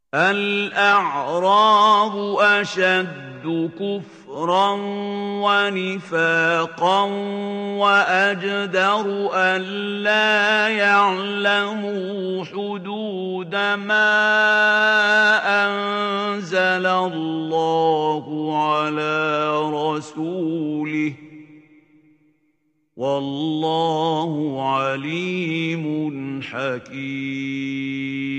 الْأَعْرَابُ أَشَدُّ كُفْرًا وَنِفَاقًا وَأَجْدَرُ أَلَّا يَعْلَمُوا حُدُودَ مَا أَنزَلَ اللَّهُ عَلَىٰ رَسُولِهِ ۗ وَاللَّهُ عَلِيمٌ حَكِيمٌ.